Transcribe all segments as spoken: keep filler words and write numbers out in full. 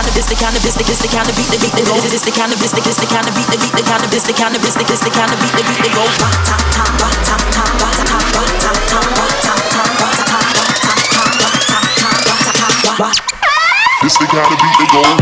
kind of, this the kind of, this the, this the kind of beat, the beat, the go. This the kind of, this the, this the kind of beat, the beat, the kind of, this the kind of, this the, this the kind of beat, the beat, the go. This the kind of beat that go.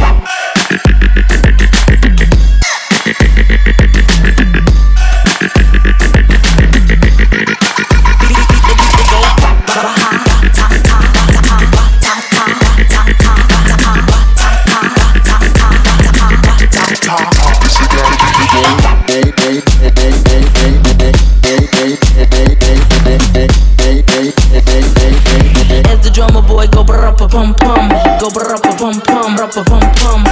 As the drummer boy go brr-up-a-pum-pum, go brr-up-a-pum-pum, rup-a-pum-pum.